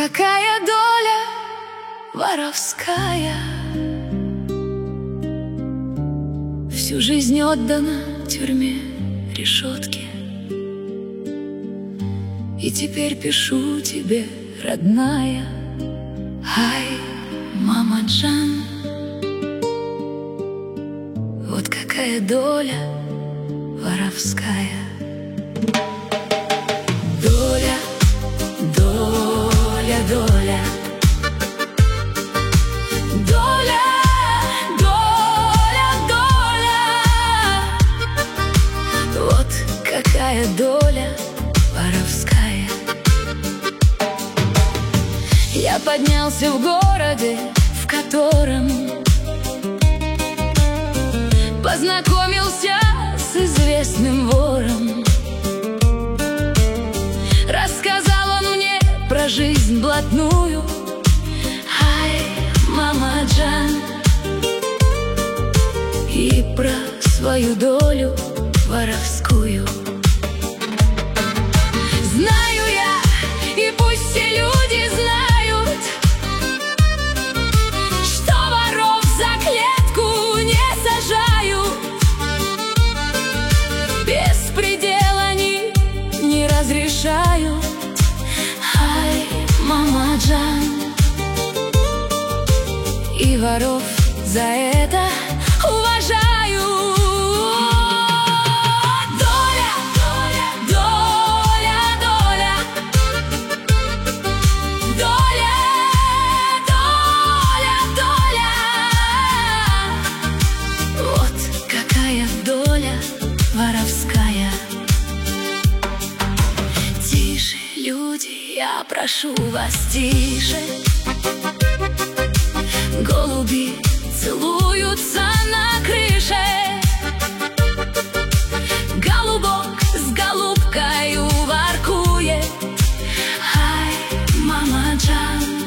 какая доля воровская. Всю жизнь отдана тюрьме, решетке. И теперь пишу тебе, родная: ай, мама Джан, вот какая доля воровская. Доля, доля, доля, доля, доля, доля. Вот какая доля воровская. Я поднялся в городе, в котором познакомился с известным вором. Рассказал он мне про жизнь блатную. Ай, мама Джан, и про свою долю воровскую. Знаю я, и пусть все люди знают, что воров за клетку не сажают. Беспредел они не разрешают. Ай, мама Джан, и воров за это уважаю. Доля, доля, доля, доля, доля, доля, доля. Вот какая доля воровская. Тише, люди, я прошу вас, тише. Голуби целуются на крыше. Голубок с голубкою воркует. Ай, мама Джан,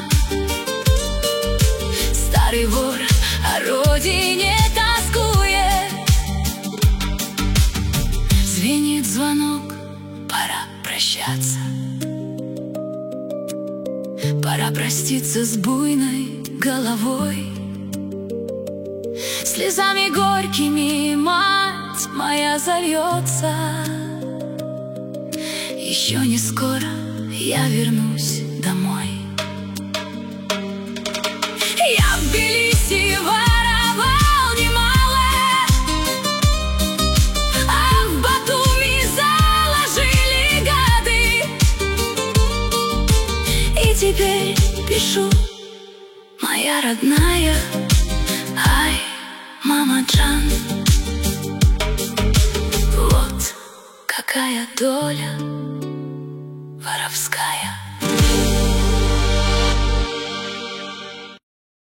старый вор о родине тоскует. Звенит звонок, пора прощаться. Пора проститься с буйной головой. Слезами горькими мать моя зальется. Еще не скоро я вернусь домой. Я в Тбилиси воровал немало, а в Батуми заложили гады. И теперь пишу, моя родная: ай, мама Джан, вот какая доля воровская.